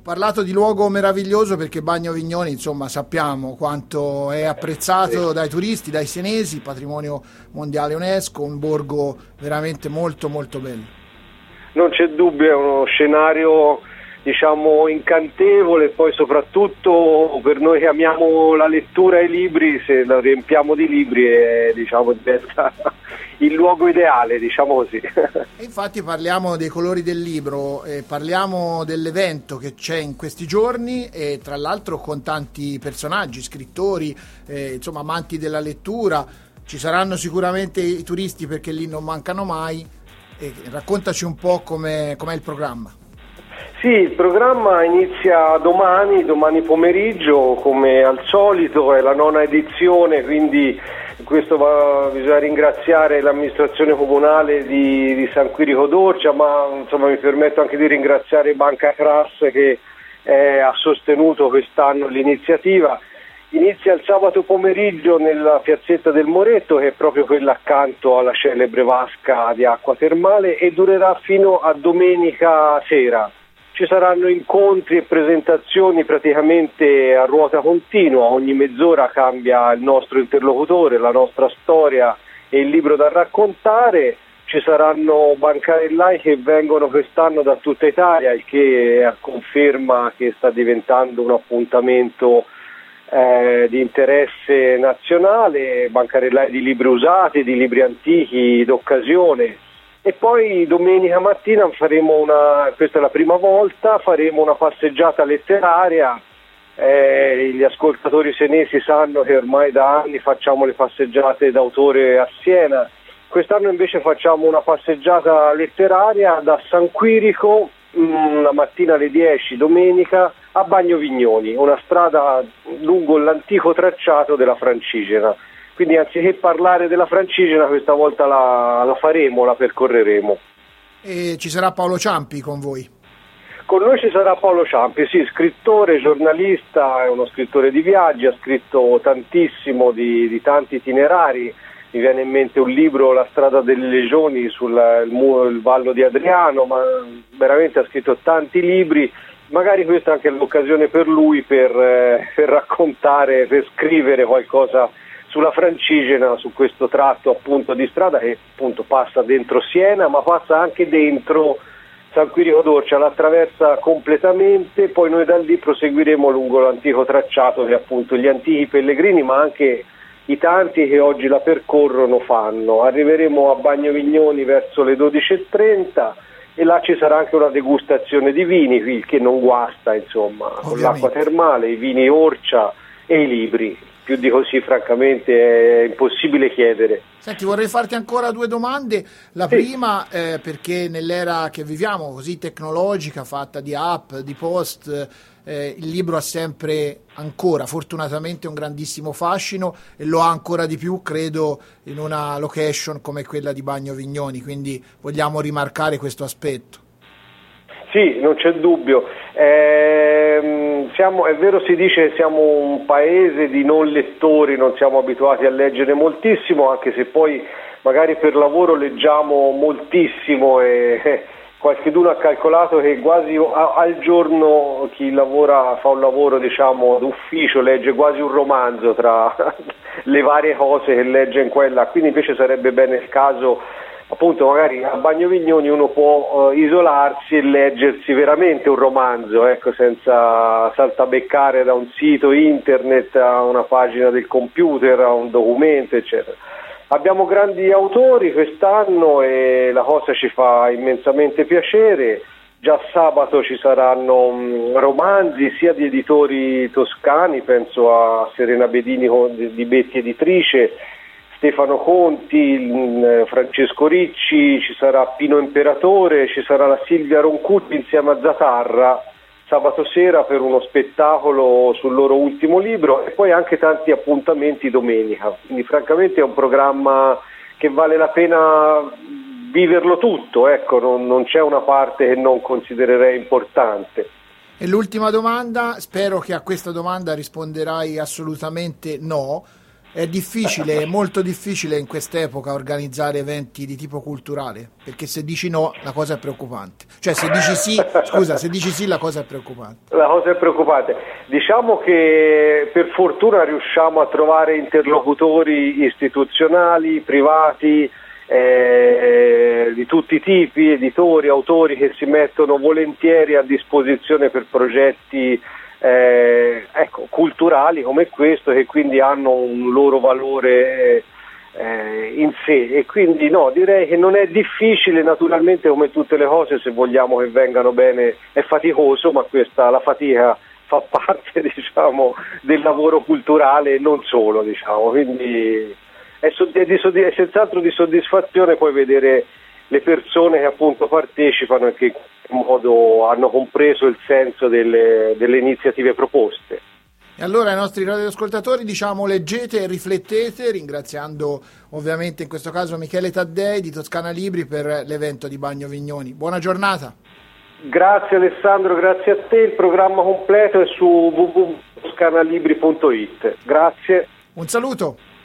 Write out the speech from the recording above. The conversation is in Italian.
parlato di luogo meraviglioso perché Bagno Vignoni, insomma, sappiamo quanto è apprezzato dai turisti, dai senesi, patrimonio mondiale UNESCO, un borgo veramente molto molto bello. Non c'è dubbio, è uno scenario diciamo incantevole, poi soprattutto per noi che amiamo la lettura e i libri, se la riempiamo di libri diciamo diventa il luogo ideale, diciamo così. E infatti parliamo dei colori del libro, parliamo dell'evento che c'è in questi giorni e tra l'altro con tanti personaggi, scrittori, insomma amanti della lettura. Ci saranno sicuramente i turisti perché lì non mancano mai. Raccontaci un po' com'è il programma. Sì, il programma inizia domani pomeriggio, come al solito, è la 9ª edizione, quindi bisogna ringraziare l'amministrazione comunale di San Quirico d'Orcia, ma insomma mi permetto anche di ringraziare Banca Cras che ha sostenuto quest'anno l'iniziativa. Inizia il sabato pomeriggio nella piazzetta del Moretto, che è proprio quella accanto alla celebre vasca di acqua termale, e durerà fino a domenica sera. Ci saranno incontri e presentazioni praticamente a ruota continua, ogni mezz'ora cambia il nostro interlocutore, la nostra storia e il libro da raccontare. Ci saranno bancarellai che vengono quest'anno da tutta Italia, il che conferma che sta diventando un appuntamento di interesse nazionale, bancarellai di libri usati, di libri antichi, d'occasione. E poi domenica mattina questa è la prima volta, faremo una passeggiata letteraria. Gli ascoltatori senesi sanno che ormai da anni facciamo le passeggiate d'autore a Siena. Quest'anno invece facciamo una passeggiata letteraria da San Quirico, la mattina alle 10, domenica, a Bagno Vignoni, una strada lungo l'antico tracciato della Francigena. Quindi anziché parlare della Francigena, questa volta la percorreremo. E ci sarà Paolo Ciampi con voi? Con noi ci sarà Paolo Ciampi, sì, scrittore, giornalista, è uno scrittore di viaggi, ha scritto tantissimo di tanti itinerari. Mi viene in mente un libro, La strada delle legioni, sul il Vallo di Adriano, ma veramente ha scritto tanti libri. Magari questa è anche l'occasione per lui per raccontare, per scrivere qualcosa sulla Francigena, su questo tratto appunto di strada che appunto passa dentro Siena, ma passa anche dentro San Quirico d'Orcia, la attraversa completamente. Poi noi da lì proseguiremo lungo l'antico tracciato che appunto gli antichi pellegrini, ma anche i tanti che oggi la percorrono fanno. Arriveremo a Bagno Vignoni verso le 12:30 e là ci sarà anche una degustazione di vini, il che non guasta, insomma, ovviamente, con l'acqua termale, i vini Orcia e i libri. Più di così francamente è impossibile chiedere. Senti, vorrei farti ancora 2 domande. La prima, perché nell'era che viviamo, così tecnologica, fatta di app, di post, il libro ha sempre ancora, fortunatamente, un grandissimo fascino e lo ha ancora di più, credo, in una location come quella di Bagno Vignoni, quindi vogliamo rimarcare questo aspetto. Sì, non c'è dubbio. È vero, si dice che siamo un paese di non lettori, non siamo abituati a leggere moltissimo, anche se poi magari per lavoro leggiamo moltissimo e qualcuno ha calcolato che quasi al giorno chi fa un lavoro diciamo d'ufficio legge quasi un romanzo tra le varie cose che legge in quella, quindi invece sarebbe bene il caso appunto magari a Bagno Vignoni uno può isolarsi e leggersi veramente un romanzo, ecco, senza saltabeccare da un sito internet a una pagina del computer, a un documento, eccetera. Abbiamo grandi autori quest'anno e la cosa ci fa immensamente piacere. Già sabato ci saranno romanzi sia di editori toscani, penso a Serena Bedini di Betti Editrice, Stefano Conti, Francesco Ricci, ci sarà Pino Imperatore, ci sarà la Silvia Roncutti insieme a Zatarra sabato sera per uno spettacolo sul loro ultimo libro e poi anche tanti appuntamenti domenica. Quindi francamente è un programma che vale la pena viverlo tutto, ecco, non c'è una parte che non considererei importante. E l'ultima domanda, spero che a questa domanda risponderai assolutamente no. È difficile, è molto difficile in quest'epoca organizzare eventi di tipo culturale, perché se dici no la cosa è preoccupante. Cioè se dici sì, scusa, se dici sì la cosa è preoccupante. La cosa è preoccupante. Diciamo che per fortuna riusciamo a trovare interlocutori istituzionali, privati, di tutti i tipi, editori, autori che si mettono volentieri a disposizione per progetti culturali come questo, che quindi hanno un loro valore in sé, e quindi no, direi che non è difficile. Naturalmente, come tutte le cose, se vogliamo che vengano bene è faticoso, ma la fatica fa parte, diciamo, del lavoro culturale e non solo, diciamo, quindi è senz'altro di soddisfazione poi vedere le persone che appunto partecipano e che in modo hanno compreso il senso delle iniziative proposte. E allora ai nostri radioascoltatori diciamo: leggete e riflettete, ringraziando ovviamente in questo caso Michele Taddei di Toscana Libri per l'evento di Bagno Vignoni. Buona giornata. Grazie Alessandro, grazie a te. Il programma completo è su www.toscanalibri.it. Grazie. Un saluto.